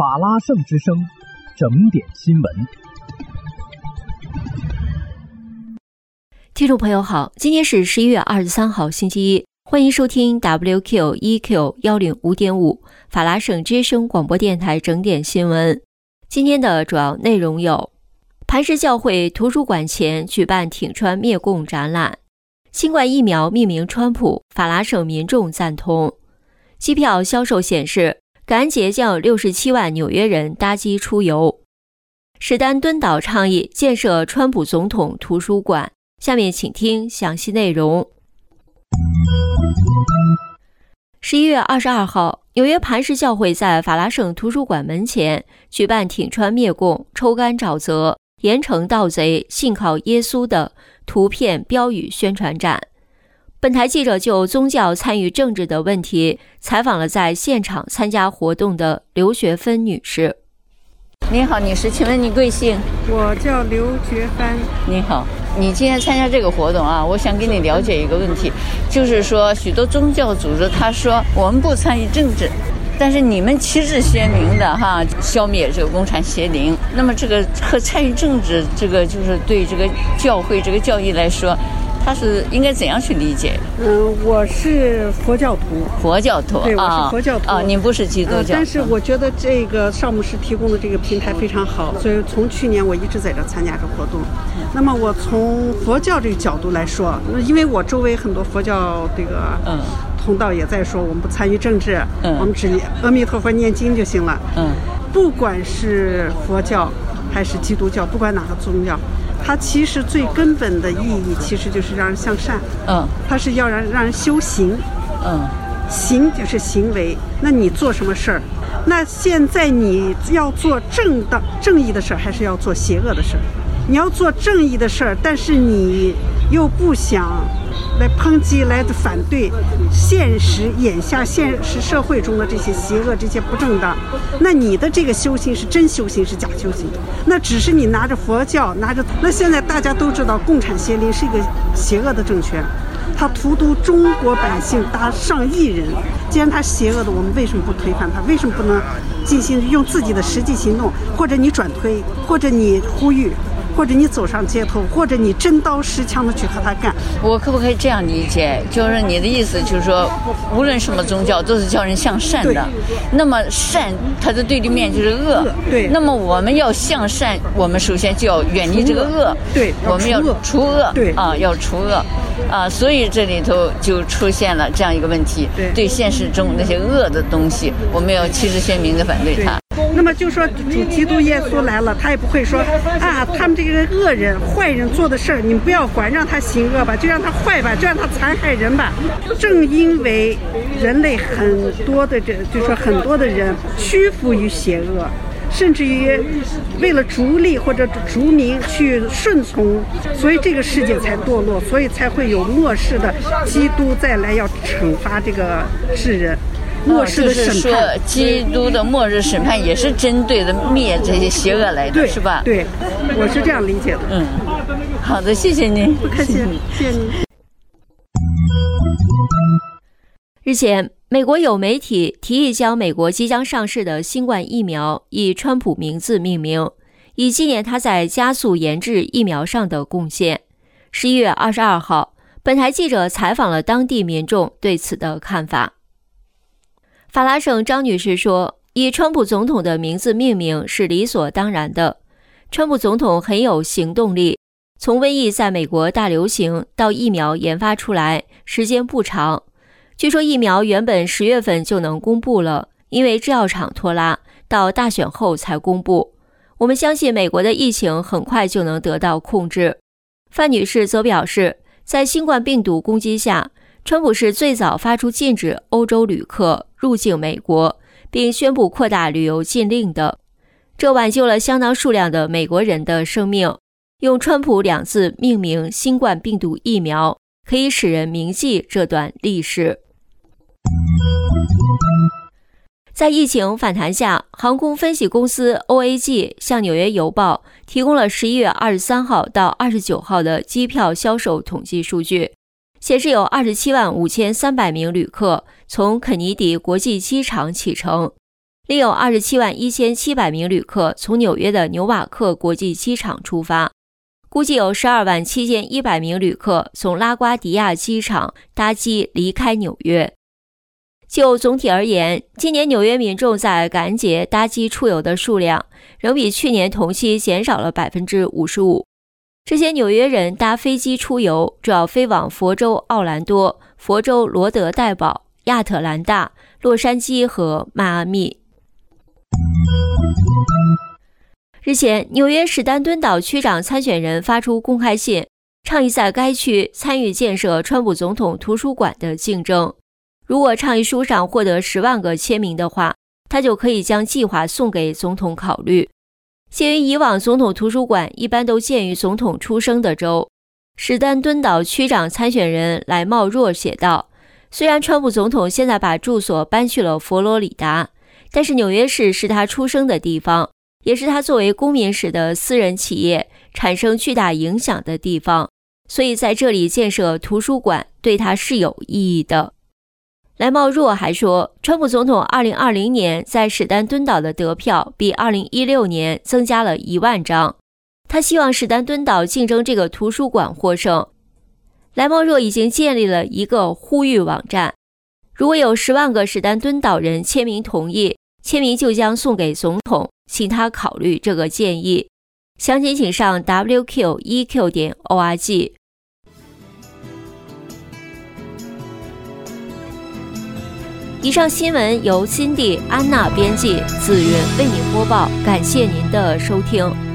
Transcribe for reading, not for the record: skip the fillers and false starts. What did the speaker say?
法拉盛之声，整点新闻。 听众朋友好，今天是11月23号星期一，欢迎收听 WQEQ105.5 法拉盛之声广播电台整点新闻。今天的主要内容有：磐石教会图书馆前举办挺川灭共展览；新冠疫苗命名川普，法拉盛民众赞同；机票销售显示，感恩节将有67万纽约人搭机出游；史丹敦岛倡议建设川普总统图书馆。下面请听详细内容。11月22号，纽约磐石教会在法拉盛图书馆门前举办挺川灭共、抽干沼泽、严惩盗贼、信靠耶稣的图片标语宣传展。本台记者就宗教参与政治的问题采访了在现场参加活动的刘学芬女士。 您好，女士，请问你贵姓？ 我叫刘觉帆。 您好，你今天参加这个活动啊，我想跟你了解一个问题，就是说许多宗教组织他说我们不参与政治，但是你们旗帜鲜明的消灭这个共产邪灵，那么这个和参与政治这个就是对这个教会这个教义来说，他是应该怎样去理解？ 我是佛教徒。 佛教徒， 对，我是佛教徒啊，您不是基督教。 但是我觉得这个邵牧师提供的这个平台非常好，所以从去年我一直在这参加这活动。那么我从佛教这个角度来说，因为我周围很多佛教这个同道也在说，我们不参与政治，我们只阿弥陀佛念经就行了。不管是佛教还是基督教，不管哪个宗教，它其实最根本的意义其实就是让人向善。它是要让人修行。行就是行为，那你做什么事儿？那现在你要做正义的事儿，还是要做邪恶的事儿？你要做正义的事儿，但是你又不想来抨击、来反对眼下现实社会中的这些邪恶、这些不正当，那你的这个修行是真修行是假修行？那只是你拿着佛教，那现在大家都知道，共产邪灵是一个邪恶的政权，他荼毒中国百姓达上亿人。既然他邪恶的，我们为什么不推翻他？为什么不能进行用自己的实际行动，或者你转推，或者你呼吁，或者你走上街头，或者你真刀实枪的去和他干？ 我可不可以这样理解？就是你的意思就是说，无论什么宗教都是叫人向善的。那么善它的对立面就是恶。 对。 那么我们要向善，我们首先就要远离这个恶。 对。 我们要除恶。 对。 要除恶。所以这里头就出现了这样一个问题。对现实中那些恶的东西，我们要旗帜鲜明的反对它。 那么就说主基督耶稣来了，他也不会说他们这个恶人坏人做的事儿你们不要管，让他行恶吧，就让他坏吧，就让他残害人吧。正因为人类很多的人屈服于邪恶，甚至于为了逐利或者逐名去顺从，所以这个世界才堕落，所以才会有末世的基督再来要惩罚这个世人。末世的审判， 就是说基督的末日审判也是针对的灭这些邪恶来的，是吧？ 对，我是这样理解的。 好的，谢谢您。 不客气，谢谢您。 日前，美国有媒体提议将美国即将上市的新冠疫苗以川普名字命名，以纪念他在加速研制疫苗上的贡献。11月22号，本台记者采访了当地民众对此的看法。法拉盛张女士说，以川普总统的名字命名是理所当然的。川普总统很有行动力，从瘟疫在美国大流行到疫苗研发出来，时间不长。据说疫苗原本10月份就能公布了，因为制药厂拖拉，到大选后才公布。我们相信美国的疫情很快就能得到控制。范女士则表示，在新冠病毒攻击下，川普是最早发出禁止欧洲旅客入境美国，并宣布扩大旅游禁令的。这挽救了相当数量的美国人的生命。用川普2字命名新冠病毒疫苗，可以使人铭记这段历史。在疫情反弹下，航空分析公司 OAG 向纽约邮报提供了11月23号到29号的机票销售统计数据，显示有27万5300名旅客从肯尼迪国际机场启程， 另有271700名旅客从纽约的纽瓦克国际机场出发，估计有127100名旅客从拉瓜迪亚机场搭机离开纽约。就总体而言，今年纽约民众在感恩节搭机出游的数量仍比去年同期减少了 55%。 这些纽约人搭飞机出游主要飞往佛州奥兰多、佛州罗德代堡、亚特兰大、洛杉矶和迈阿密。日前，纽约史丹敦岛区长参选人发出公开信，倡议在该区参与建设川普总统图书馆的竞争。如果倡议书上获得10万个签名的话，他就可以将计划送给总统考虑。鉴于以往总统图书馆一般都建于总统出生的州，史丹敦岛区长参选人莱茂若写道，虽然川普总统现在把住所搬去了佛罗里达，但是纽约市是他出生的地方，也是他作为公民时的私人企业产生巨大影响的地方，所以在这里建设图书馆对他是有意义的。莱茂若还说，川普总统2020年在史丹敦岛的得票比2016年增加了1万张，他希望史丹敦岛竞争这个图书馆获胜。莱茂若已经建立了一个呼吁网站，如果有10万个史丹敦岛人签名同意，签名就将送给总统，请他考虑这个建议。详情请上 wqeq.org。以上新闻由辛蒂、安娜编辑，子云为您播报，感谢您的收听。